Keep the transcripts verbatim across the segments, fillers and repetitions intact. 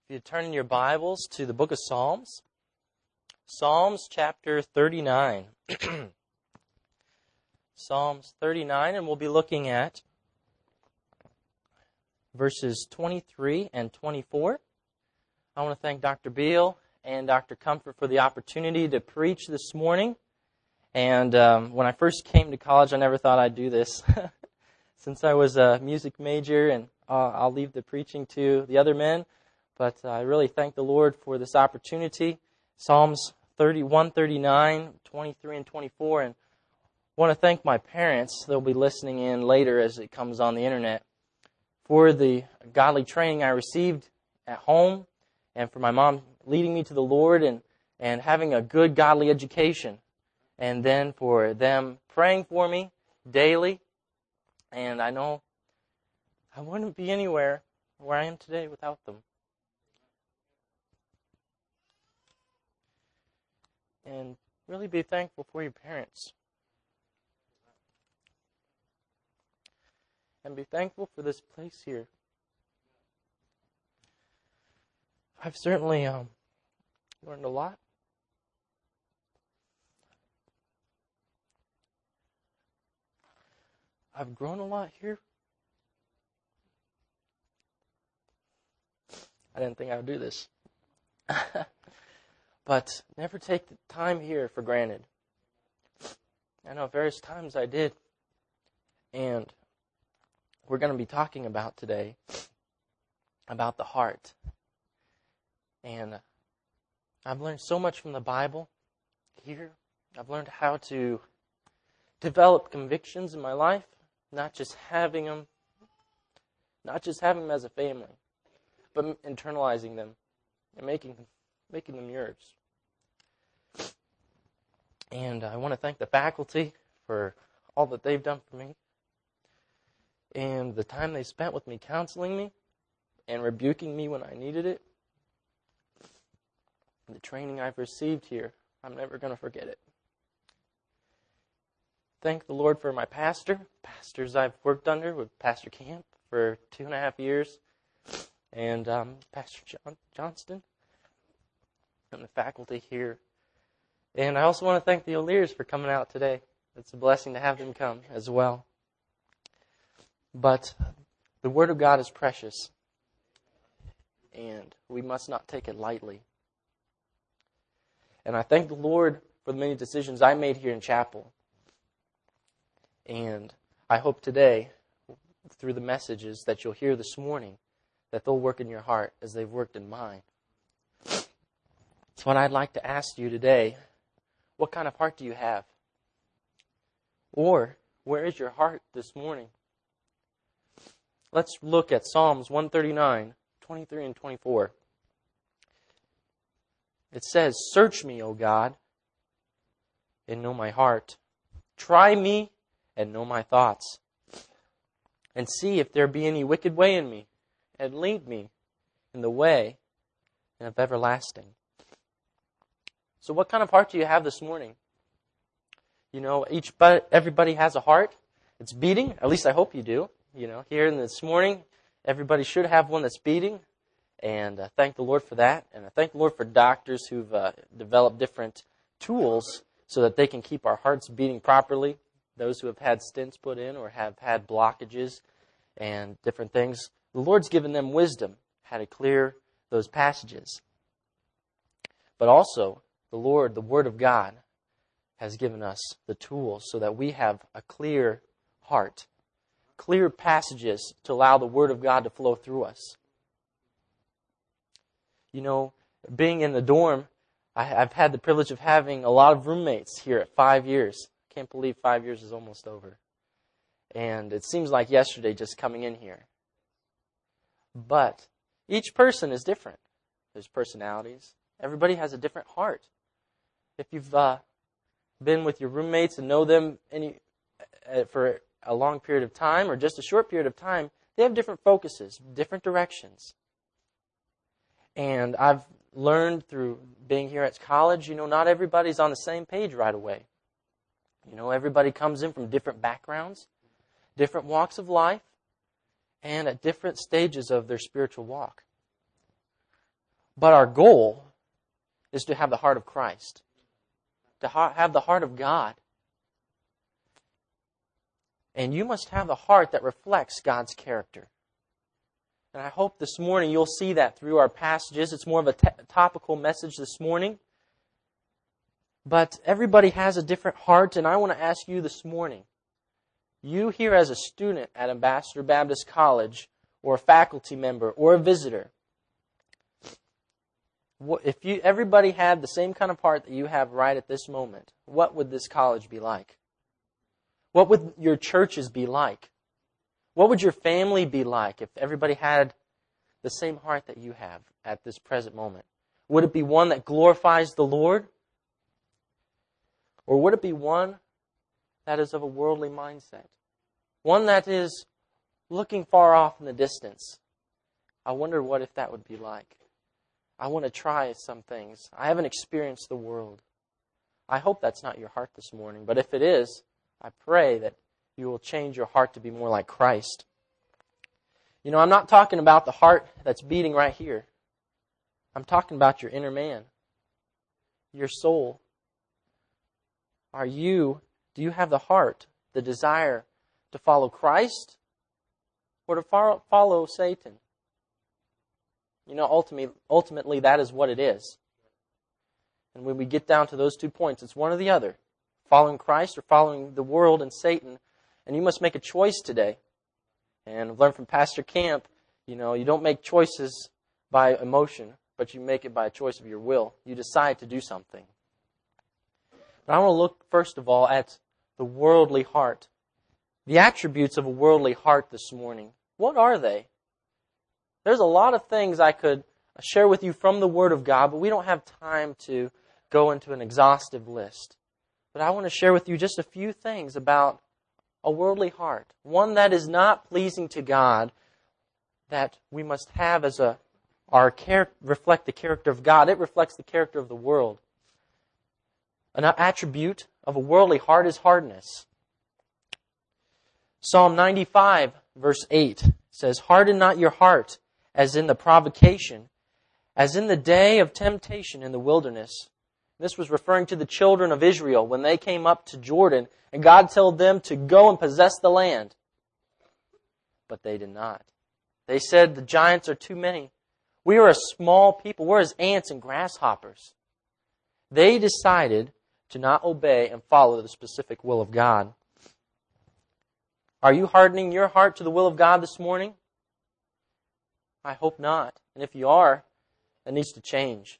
If you turn in your Bibles to the book of Psalms, Psalms chapter thirty-nine. Psalms thirty-nine, and we'll be looking at verses twenty-three and twenty-four. I want to thank Doctor Beal and Doctor Comfort for the opportunity to preach this morning. And um, when I first came to college, I never thought I'd do this. Since I was a music major, and uh, I'll leave the preaching to the other men. But uh, I really thank the Lord for this opportunity. Psalms thirty-one, thirty-nine, twenty-three, and twenty-four. And I want to thank my parents. They'll be listening in later as it comes on the internet. For the godly training I received at home, and for my mom leading me to the Lord and, and having a good godly education. And then for them praying for me daily. And I know I wouldn't be anywhere where I am today without them. And really be thankful for your parents. And be thankful for this place here. I've certainly um, learned a lot. I've grown a lot here. I didn't think I would do this. But never take the time here for granted. I know various times I did. And we're going to be talking about today about the heart. And I've learned so much from the Bible here. I've learned how to develop convictions in my life, not just having them, not just having them as a family, but internalizing them and making making them yours. And I want to thank the faculty for all that they've done for me and the time they spent with me counseling me and rebuking me when I needed it. The training I've received here, I'm never going to forget it. Thank the Lord for my pastor, pastors I've worked under with Pastor Camp for two and a half years, and um, Pastor John Johnston, and the faculty here. And I also want to thank the O'Lears for coming out today. It's a blessing to have them come as well. But the Word of God is precious, and we must not take it lightly. And I thank the Lord for the many decisions I made here in chapel. And I hope today, through the messages that you'll hear this morning, that they'll work in your heart as they've worked in mine. So what I'd like to ask you today, what kind of heart do you have? Or, where is your heart this morning? Let's look at Psalms one thirty-nine, twenty-three and twenty-four. It says, "Search me, O God, and know my heart. Try me and know my thoughts. And see if there be any wicked way in me, and lead me in the way of everlasting." So what kind of heart do you have this morning? You know, each everybody has a heart. It's beating. At least I hope you do. You know, here in this morning, everybody should have one that's beating. And uh, thank the Lord for that. And I thank the Lord for doctors who've uh, developed different tools so that they can keep our hearts beating properly. Those who have had stents put in or have had blockages and different things. The Lord's given them wisdom how to clear those passages. But also, the Lord, the Word of God, has given us the tools so that we have a clear heart, clear passages to allow the Word of God to flow through us. You know, being in the dorm, I, I've had the privilege of having a lot of roommates here at five years. I can't believe five years is almost over. And it seems like yesterday just coming in here. But each person is different. There's personalities. Everybody has a different heart. If you've uh, been with your roommates and know them any uh, for a long period of time or just a short period of time, they have different focuses, different directions. And I've learned through being here at college, you know, not everybody's on the same page right away. You know, everybody comes in from different backgrounds, different walks of life, and at different stages of their spiritual walk. But our goal is to have the heart of Christ, to ha- have the heart of God. And you must have the heart that reflects God's character. And I hope this morning you'll see that through our passages. It's more of a t- topical message this morning. But everybody has a different heart, and I want to ask you this morning, you here as a student at Ambassador Baptist College, or a faculty member, or a visitor, if you everybody had the same kind of heart that you have right at this moment, what would this college be like? What would your churches be like? What would your family be like if everybody had the same heart that you have at this present moment? Would it be one that glorifies the Lord? Or would it be one that is of a worldly mindset? One that is looking far off in the distance. I wonder what if that would be like. I want to try some things. I haven't experienced the world. I hope that's not your heart this morning. But if it is, I pray that you will change your heart to be more like Christ. You know, I'm not talking about the heart that's beating right here. I'm talking about your inner man, your soul. Are you, do you have the heart, the desire to follow Christ or to follow Satan? You know, ultimately, ultimately that is what it is. And when we get down to those two points, it's one or the other. Following Christ or following the world and Satan. And you must make a choice today. And I've learned from Pastor Camp, you know, you don't make choices by emotion, but you make it by a choice of your will. You decide to do something. But I want to look, first of all, at the worldly heart. The attributes of a worldly heart this morning. What are they? There's a lot of things I could share with you from the Word of God, but we don't have time to go into an exhaustive list. But I want to share with you just a few things about a worldly heart. One that is not pleasing to God, that we must have as a our char- reflect the character of God. It reflects the character of the world. An attribute of a worldly heart is hardness. Psalm ninety-five, verse eight says, "Harden not your heart, as in the provocation, as in the day of temptation in the wilderness." This was referring to the children of Israel when they came up to Jordan and God told them to go and possess the land. But they did not. They said, the giants are too many. We are a small people. We're as ants and grasshoppers. They decided to not obey and follow the specific will of God. Are you hardening your heart to the will of God this morning? I hope not. And if you are, it needs to change.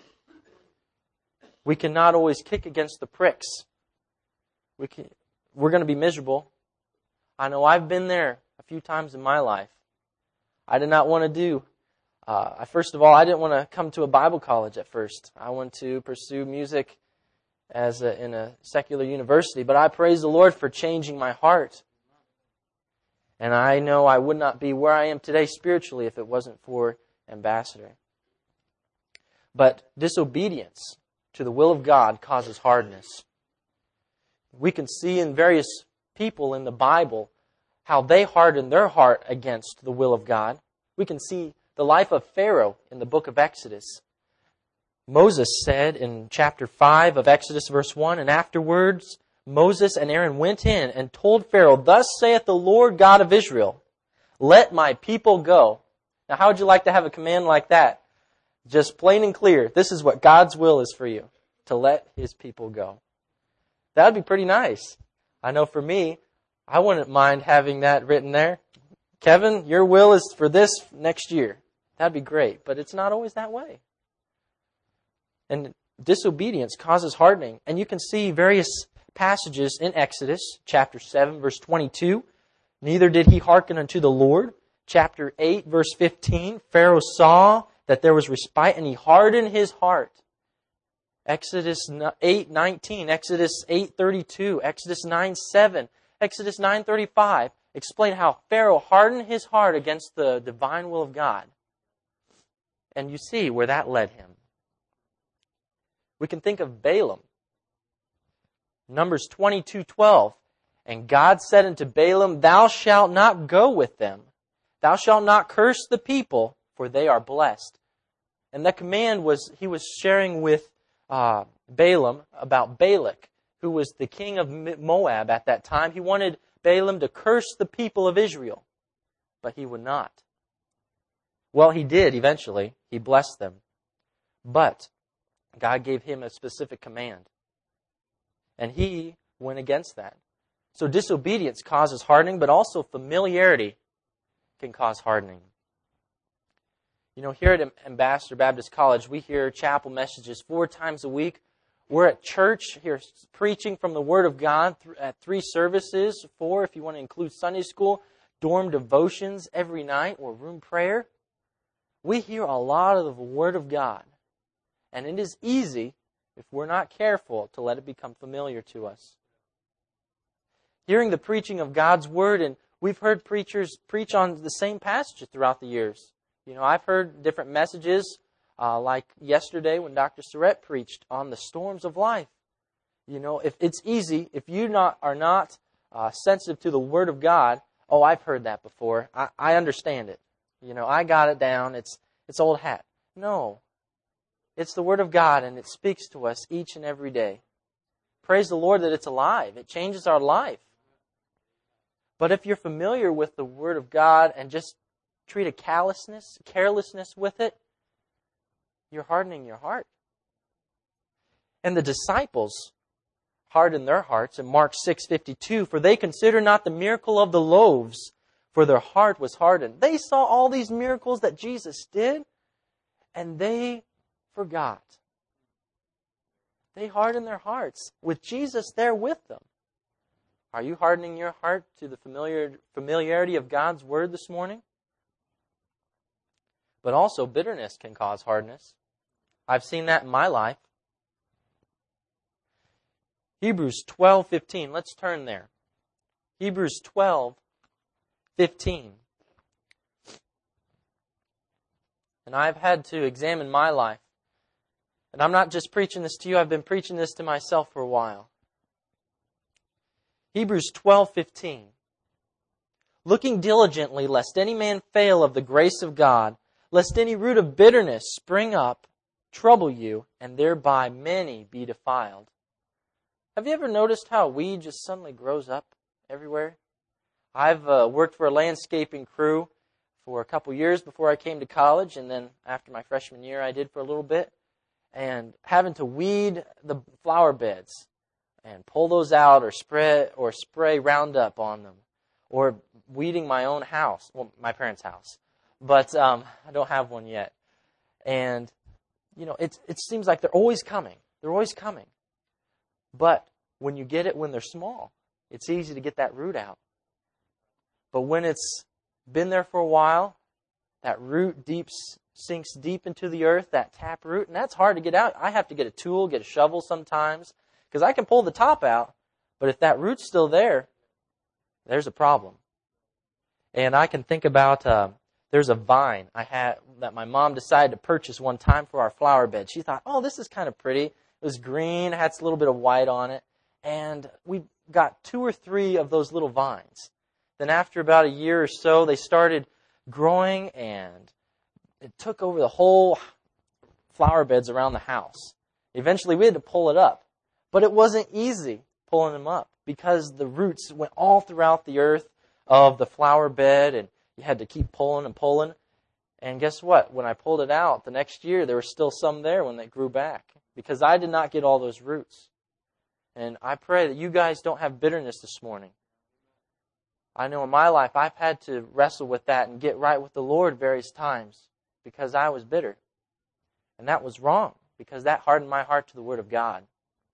We cannot always kick against the pricks. We can, we're going to be miserable. I know I've been there a few times in my life. I did not want to do, uh, first of all, I didn't want to come to a Bible college at first. I wanted to pursue music as a, in a secular university, but I praise the Lord for changing my heart. And I know I would not be where I am today spiritually if it wasn't for Ambassador. But disobedience to the will of God causes hardness. We can see in various people in the Bible how they hardened their heart against the will of God. We can see the life of Pharaoh in the book of Exodus. Moses said in chapter five of Exodus verse one, "And afterwards Moses and Aaron went in and told Pharaoh, 'Thus saith the Lord God of Israel, let my people go.'" Now how would you like to have a command like that? Just plain and clear. This is what God's will is for you, to let His people go. That would be pretty nice. I know for me, I wouldn't mind having that written there. Kevin, your will is for this next year. That'd be great, but it's not always that way. And disobedience causes hardening. And you can see various passages in Exodus, chapter seven, verse twenty-two. "Neither did he hearken unto the Lord." Chapter eight, verse fifteen. "Pharaoh saw that there was respite, and he hardened his heart." Exodus eight nineteen, Exodus eight thirty-two, Exodus nine seven, Exodus nine thirty-five explain how Pharaoh hardened his heart against the divine will of God. And you see where that led him. We can think of Balaam. Numbers twenty-two twelve. "And God said unto Balaam, Thou shalt not go with them. Thou shalt not curse the people, for they are blessed." And that command was, he was sharing with uh, Balaam about Balak, who was the king of Moab at that time. He wanted Balaam to curse the people of Israel, but he would not. Well, he did eventually. He blessed them. But God gave him a specific command. And he went against that. So disobedience causes hardening, but also familiarity can cause hardening. You know, here at Ambassador Baptist College, we hear chapel messages four times a week. We're at church here preaching from the Word of God at three services, four if you want to include Sunday school, dorm devotions every night, or room prayer. We hear a lot of the Word of God. And it is easy, if we're not careful, to let it become familiar to us. Hearing the preaching of God's Word, and we've heard preachers preach on the same passage throughout the years. You know, I've heard different messages, uh, like yesterday when Doctor Surratt preached on the storms of life. You know, if it's easy, if you not are not uh, sensitive to the Word of God, oh, I've heard that before. I, I understand it. You know, I got it down. It's it's old hat. No. It's the Word of God, and it speaks to us each and every day. Praise the Lord that it's alive. It changes our life. But if you're familiar with the Word of God and just treat a callousness, carelessness with it, you're hardening your heart. And the disciples hardened their hearts in Mark six fifty-two, for they consider not the miracle of the loaves, for their heart was hardened. They saw all these miracles that Jesus did, and they forgot. They hardened their hearts with Jesus there with them. Are you hardening your heart to the familiar, familiarity of God's Word this morning? But also bitterness can cause hardness. I've seen that in my life. Hebrews twelve fifteen. Let's turn there. Hebrews twelve fifteen. And I've had to examine my life. And I'm not just preaching this to you, I've been preaching this to myself for a while. Hebrews twelve fifteen. Looking diligently, lest any man fail of the grace of God, lest any root of bitterness spring up, trouble you, and thereby many be defiled. Have you ever noticed how a weed just suddenly grows up everywhere? I've uh, worked for a landscaping crew for a couple years before I came to college, and then after my freshman year I did for a little bit. And having to weed the flower beds and pull those out or spray or spray Roundup on them, or weeding my own house, well, my parents' house, but um, I don't have one yet. And you know, it it seems like they're always coming. They're always coming. But when you get it when they're small, it's easy to get that root out. But when it's been there for a while, that root deep sinks deep into the earth, that tap root, and that's hard to get out. I have to get a tool, get a shovel sometimes, because I can pull the top out, but if that root's still there, there's a problem. And I can think about, uh, there's a vine I had that my mom decided to purchase one time for our flower bed. She thought, oh, this is kind of pretty. It was green, had a little bit of white on it, and we got two or three of those little vines. Then after about a year or so, they started growing, and it took over the whole flower beds around the house. Eventually, we had to pull it up. But it wasn't easy pulling them up because the roots went all throughout the earth of the flower bed, and you had to keep pulling and pulling. And guess what? When I pulled it out the next year, there were still some there when they grew back because I did not get all those roots. And I pray that you guys don't have bitterness this morning. I know in my life I've had to wrestle with that and get right with the Lord various times because I was bitter. And that was wrong because that hardened my heart to the Word of God.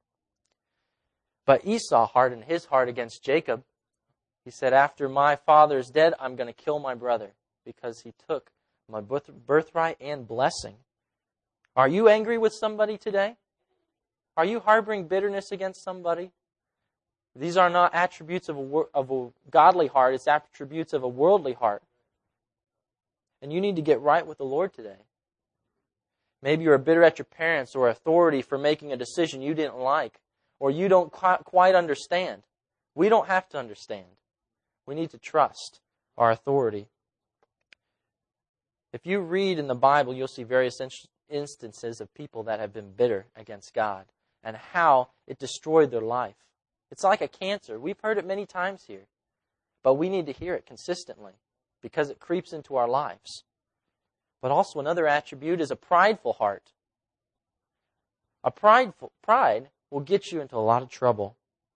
But Esau hardened his heart against Jacob. He said, after my father is dead, I'm going to kill my brother because he took my birthright and blessing. Are you angry with somebody today? Are you harboring bitterness against somebody? These are not attributes of a, of a godly heart. It's attributes of a worldly heart. And you need to get right with the Lord today. Maybe you're bitter at your parents or authority for making a decision you didn't like, or you don't quite understand. We don't have to understand. We need to trust our authority. If you read in the Bible, you'll see various instances of people that have been bitter against God and how it destroyed their life. It's like a cancer. We've heard it many times here, but we need to hear it consistently because it creeps into our lives. But also another attribute is a prideful heart. A prideful pride will get you into a lot of trouble.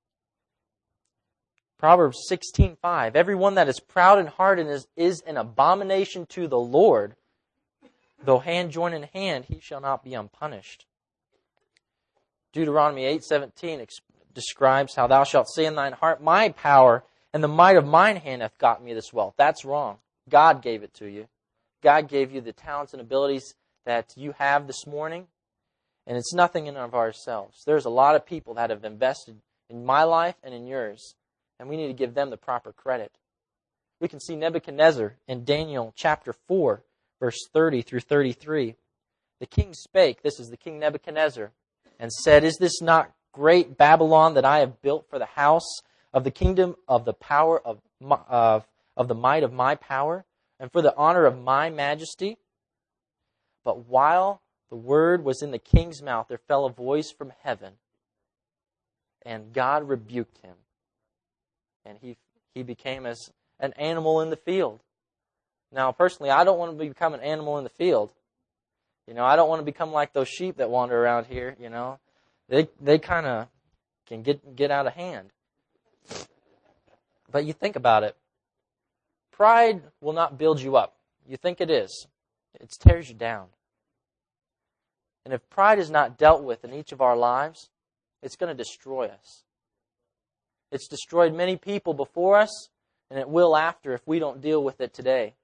Proverbs sixteen five, everyone that is proud in heart and is, is an abomination to the Lord, though hand join in hand, he shall not be unpunished. Deuteronomy eight seventeen ex- describes how thou shalt say in thine heart, my power and the might of mine hand hath gotten me this wealth. That's wrong. God gave it to you. God gave you the talents and abilities that you have this morning, and it's nothing in and of ourselves. There's a lot of people that have invested in my life and in yours, and we need to give them the proper credit. We can see Nebuchadnezzar in Daniel chapter four, verse thirty through thirty-three. The king spake, this is the king Nebuchadnezzar, and said, is this not great Babylon that I have built for the house of the kingdom of the power of, my, of, of the might of my power, and for the honor of my majesty? But while the word was in the king's mouth, there fell a voice from heaven, and God rebuked him. And he he became as an animal in the field. Now, personally, I don't want to become an animal in the field. You know, I don't want to become like those sheep that wander around here, you know. They they kind of can get get out of hand. But you think about it. Pride will not build you up. You think it is. It tears you down. And if pride is not dealt with in each of our lives, it's going to destroy us. It's destroyed many people before us, and it will after if we don't deal with it today.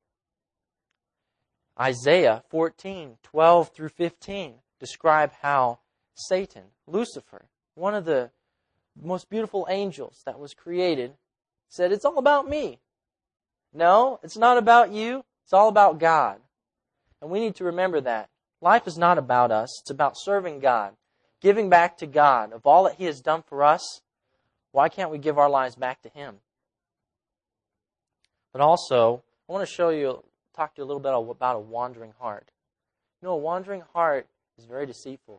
Isaiah fourteen, twelve through fifteen describe how Satan, Lucifer, one of the most beautiful angels that was created, said, it's all about me. No, it's not about you. It's all about God. And we need to remember that. Life is not about us. It's about serving God, giving back to God of all that He has done for us. Why can't we give our lives back to Him? But also, I want to show you, talk to you a little bit about a wandering heart. You know, a wandering heart is very deceitful.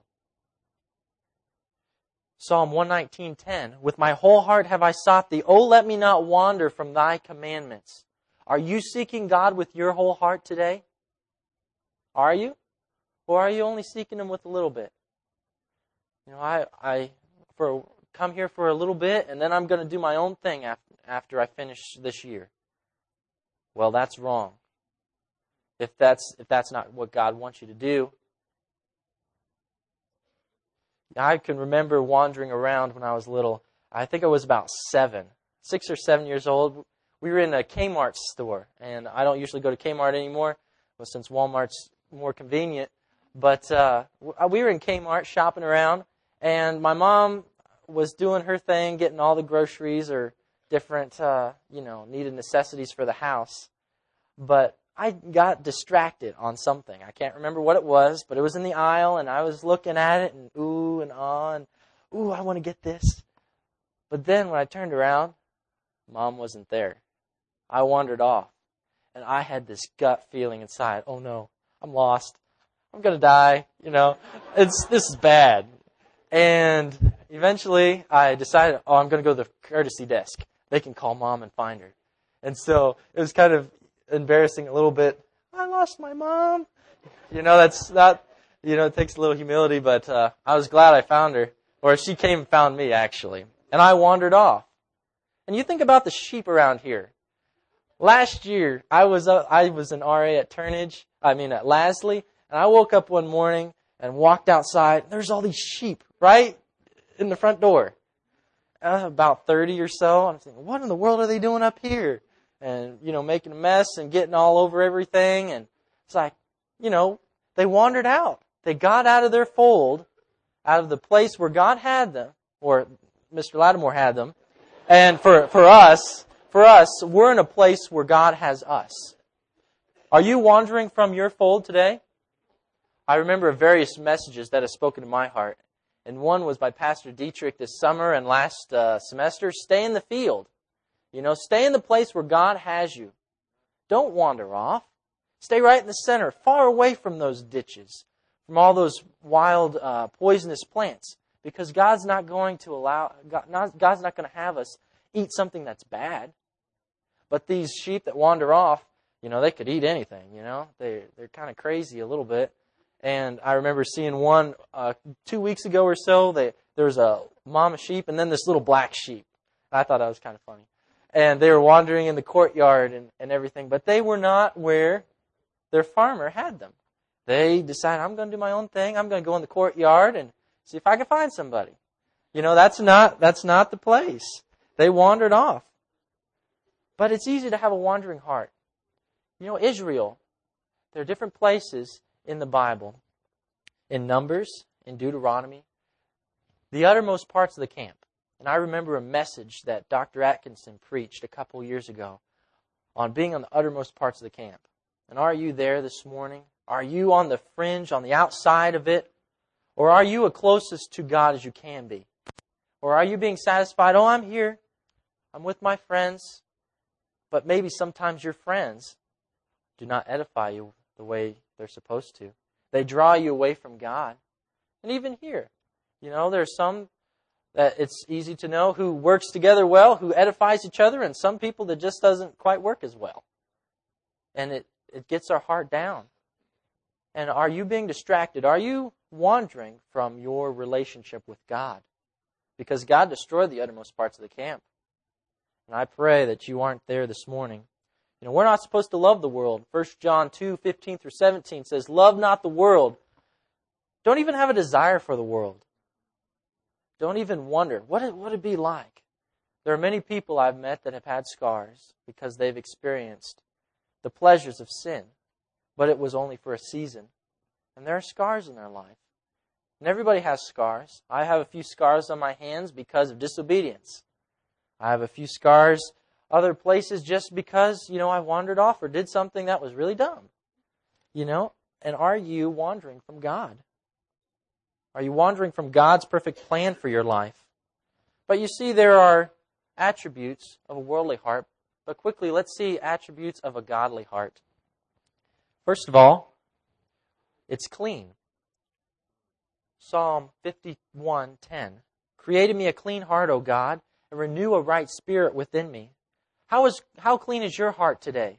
Psalm one nineteen ten, with my whole heart have I sought thee. Oh, let me not wander from thy commandments. Are you seeking God with your whole heart today? Are you? Or are you only seeking Him with a little bit? You know, I, I for come here for a little bit, and then I'm going to do my own thing after, after I finish this year. Well, that's wrong. If that's if that's not what God wants you to do. I can remember wandering around when I was little. I think I was about seven, six or seven years old. We were in a Kmart store, and I don't usually go to Kmart anymore, well, since Walmart's more convenient. But uh, we were in Kmart shopping around, and my mom was doing her thing, getting all the groceries or different, uh, you know, needed necessities for the house. But I got distracted on something. I can't remember what it was, but it was in the aisle, and I was looking at it, and ooh and ah, and ooh, I want to get this. But then when I turned around, Mom wasn't there. I wandered off, and I had this gut feeling inside, oh no, I'm lost. I'm going to die, you know. It's this is bad. And eventually I decided, oh, I'm going to go to the courtesy desk. They can call Mom and find her. And so it was kind of embarrassing a little bit. I lost my mom. You know, that's not, you know, it takes a little humility, but uh, I was glad I found her. Or she came and found me, actually. And I wandered off. And you think about the sheep around here. Last year, I was uh, I was an R A at Turnage, I mean at Lasley, and I woke up one morning and walked outside. And there's all these sheep right in the front door. Uh, about thirty or so. I'm thinking, what in the world are they doing up here? And, you know, making a mess and getting all over everything. And it's like, you know, they wandered out. They got out of their fold, out of the place where God had them, or Mister Lattimore had them. And for, for us, for us, we're in a place where God has us. Are you wandering from your fold today? I remember various messages that have spoken to my heart. And one was by Pastor Dietrich this summer and last uh, semester. Stay in the field. You know, stay in the place where God has you. Don't wander off. Stay right in the center, far away from those ditches, from all those wild, uh, poisonous plants. Because God's not going to allow, God, not, God's not going to have us eat something that's bad. But these sheep that wander off, you know, they could eat anything, you know. They, they're kind of crazy a little bit. And I remember seeing one uh, two weeks ago or so. They, there was a mama sheep and then this little black sheep. I thought that was kind of funny. And they were wandering in the courtyard and, and everything. But they were not where their farmer had them. They decided, I'm going to do my own thing. I'm going to go in the courtyard and see if I can find somebody. You know, that's not that's not the place. They wandered off. But it's easy to have a wandering heart. You know, Israel, there are different places in the Bible, in Numbers, in Deuteronomy, the uttermost parts of the camp. And I remember a message that Doctor Atkinson preached a couple years ago on being on the uttermost parts of the camp. And are you there this morning? Are you on the fringe, on the outside of it? Or are you as closest to God as you can be? Or are you being satisfied, oh, I'm here, I'm with my friends, but maybe sometimes your friends do not edify you the way they're supposed to. They draw you away from God. And even here, you know, there's some that it's easy to know who works together well, who edifies each other, and some people that just doesn't quite work as well. And it, it gets our heart down. And are you being distracted? Are you wandering from your relationship with God? Because God destroyed the uttermost parts of the camp. And I pray that you aren't there this morning. You know, we're not supposed to love the world. First John two, fifteen through seventeen says, love not the world. Don't even have a desire for the world. Don't even wonder, what it would it be like? There are many people I've met that have had scars because they've experienced the pleasures of sin. But it was only for a season. And there are scars in their life. And everybody has scars. I have a few scars on my hands because of disobedience. I have a few scars other places just because, you know, I wandered off or did something that was really dumb. You know, and are you wandering from God? Are you wandering from God's perfect plan for your life? But you see, there are attributes of a worldly heart. But quickly, let's see attributes of a godly heart. First of all, it's clean. Psalm fifty-one ten. Create in me a clean heart, O God, and renew a right spirit within me. How is how clean is your heart today?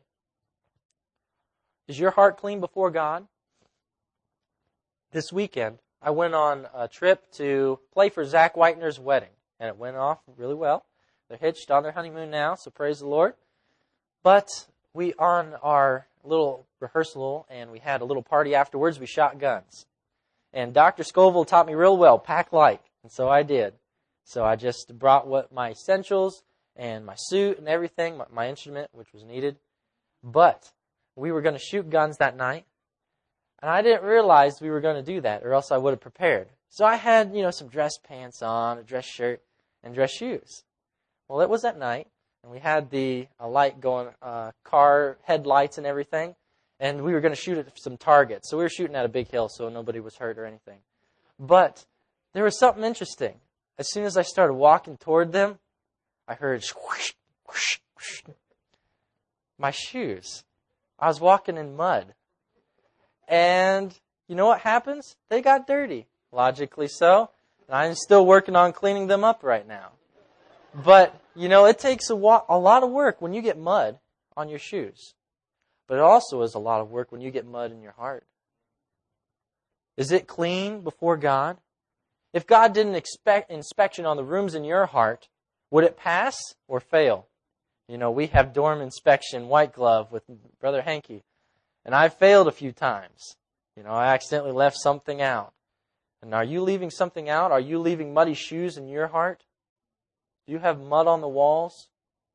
Is your heart clean before God? This weekend, I went on a trip to play for Zach Whitener's wedding, and it went off really well. They're hitched on their honeymoon now, so praise the Lord. But we, on our little rehearsal, and we had a little party afterwards, we shot guns. And Doctor Scoville taught me real well, pack light, and so I did. So I just brought what my essentials and my suit and everything, my, my instrument, which was needed. But we were going to shoot guns that night, and I didn't realize we were going to do that, or else I would have prepared. So I had, you know, some dress pants on, a dress shirt, and dress shoes. Well, it was at night, and we had the a light going, uh, car headlights and everything, and we were going to shoot at some targets. So we were shooting at a big hill, so nobody was hurt or anything. But there was something interesting. As soon as I started walking toward them, I heard swoosh, whoosh, whoosh. My shoes. I was walking in mud. And you know what happens? They got dirty. Logically so. And I'm still working on cleaning them up right now. But, you know, it takes a, wa- a lot of work when you get mud on your shoes. But it also is a lot of work when you get mud in your heart. Is it clean before God? If God did an expect, inspection on the rooms in your heart, would it pass or fail? You know, we have dorm inspection, white glove with Brother Hanky. And I've failed a few times. You know, I accidentally left something out. And are you leaving something out? Are you leaving muddy shoes in your heart? Do you have mud on the walls?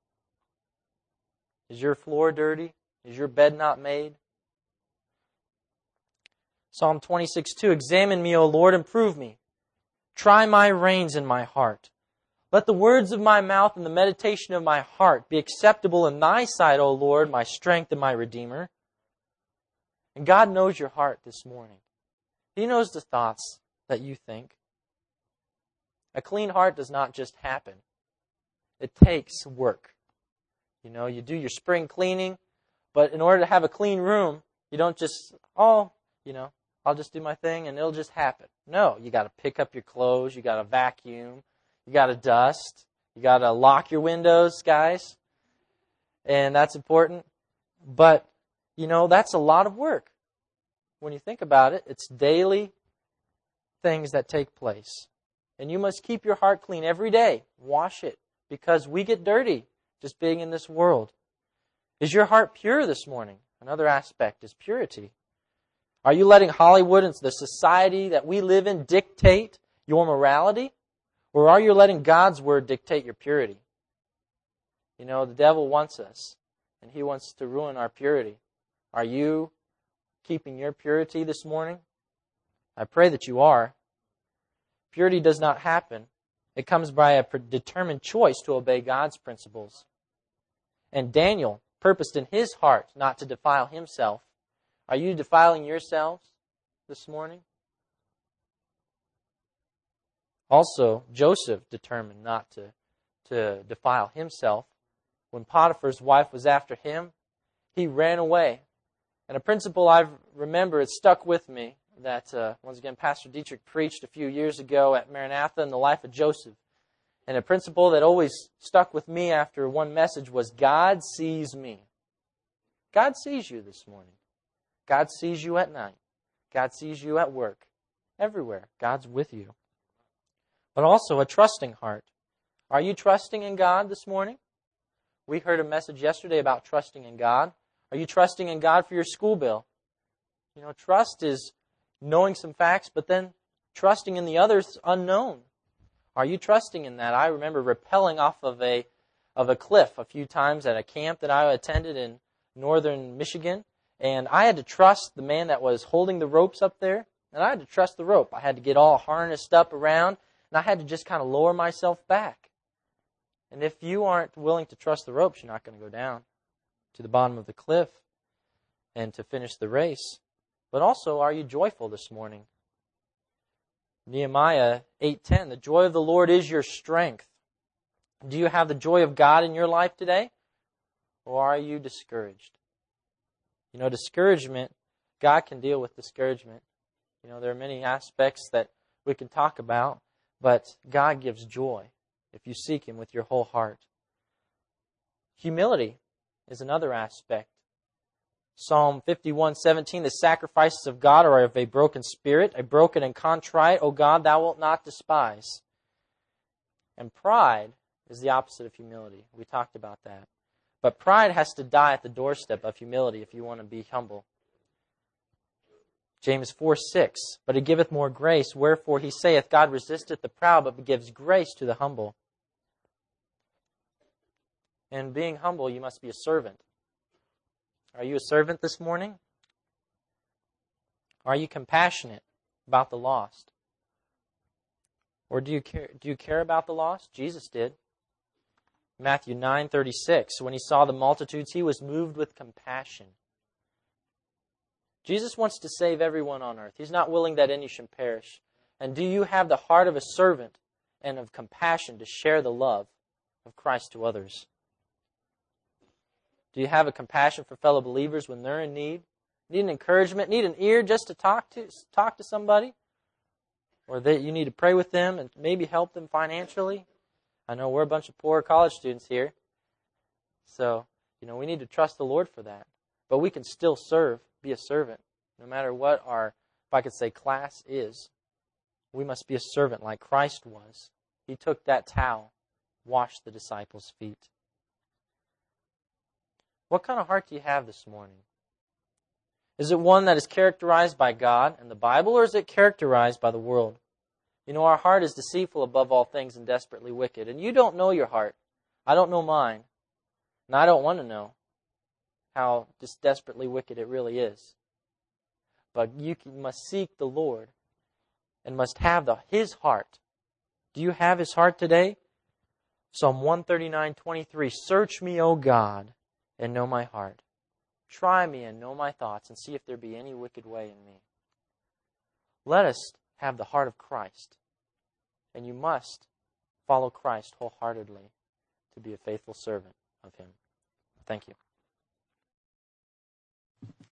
Is your floor dirty? Is your bed not made? Psalm twenty-six two, examine me, O Lord, and prove me. Try my reins in my heart. Let the words of my mouth and the meditation of my heart be acceptable in thy sight, O Lord, my strength and my Redeemer. And God knows your heart this morning. He knows the thoughts that you think. A clean heart does not just happen. It takes work. You know, you do your spring cleaning, but in order to have a clean room, you don't just, oh, you know, I'll just do my thing and it'll just happen. No, you got to pick up your clothes. You got to vacuum. You got to dust. You got to lock your windows, guys. And that's important. But, you know, that's a lot of work. When you think about it, it's daily things that take place. And you must keep your heart clean every day. Wash it. Because we get dirty just being in this world. Is your heart pure this morning? Another aspect is purity. Are you letting Hollywood and the society that we live in dictate your morality? Or are you letting God's Word dictate your purity? You know, the devil wants us, and he wants to ruin our purity. Are you keeping your purity this morning? I pray that you are. Purity does not happen. It comes by a determined choice to obey God's principles. And Daniel purposed in his heart not to defile himself. Are you defiling yourselves this morning? Also, Joseph determined not to, to defile himself. When Potiphar's wife was after him, he ran away. And a principle I remember, it stuck with me, that, uh, once again, Pastor Dietrich preached a few years ago at Maranatha in the life of Joseph. And a principle that always stuck with me after one message was, God sees me. God sees you this morning. God sees you at night. God sees you at work. Everywhere, God's with you. But also a trusting heart. Are you trusting in God this morning? We heard a message yesterday about trusting in God. Are you trusting in God for your school bill? You know, trust is knowing some facts, but then trusting in the others unknown. Are you trusting in that? I remember rappelling off of a of a cliff a few times at a camp that I attended in northern Michigan, and I had to trust the man that was holding the ropes up there, and I had to trust the rope. I had to get all harnessed up around, and I had to just kind of lower myself back. And if you aren't willing to trust the ropes, you're not going to go down to the bottom of the cliff and to finish the race. But also, are you joyful this morning? Nehemiah eight ten, the joy of the Lord is your strength. Do you have the joy of God in your life today? Or are you discouraged? You know, discouragement, God can deal with discouragement. You know, there are many aspects that we can talk about, but God gives joy if you seek Him with your whole heart. Humility is another aspect. Psalm fifty-one seventeen, the sacrifices of God are of a broken spirit, a broken and contrite, O God, thou wilt not despise. And pride is the opposite of humility. We talked about that. But pride has to die at the doorstep of humility if you want to be humble. James four six, but He giveth more grace, wherefore He saith, God resisteth the proud, but gives grace to the humble. And being humble, you must be a servant. Are you a servant this morning? Are you compassionate about the lost? Or do you care, do you care about the lost? Jesus did. Matthew nine thirty-six, when He saw the multitudes, He was moved with compassion. Jesus wants to save everyone on earth. He's not willing that any should perish. And do you have the heart of a servant and of compassion to share the love of Christ to others? Do you have a compassion for fellow believers when they're in need? Need an encouragement? Need an ear just to talk to talk to somebody? Or that you need to pray with them and maybe help them financially? I know we're a bunch of poor college students here. So, you know, we need to trust the Lord for that. But we can still serve, be a servant, no matter what our, if I could say, class is. We must be a servant like Christ was. He took that towel, washed the disciples' feet. What kind of heart do you have this morning? Is it one that is characterized by God and the Bible, or is it characterized by the world? You know, our heart is deceitful above all things and desperately wicked. And you don't know your heart. I don't know mine. And I don't want to know how just desperately wicked it really is. But you must seek the Lord and must have the His heart. Do you have His heart today? Psalm one thirty-nine twenty-three, search me, O God, and know my heart. Try me and know my thoughts, and see if there be any wicked way in me. Let us have the heart of Christ, and you must follow Christ wholeheartedly to be a faithful servant of Him. Thank you.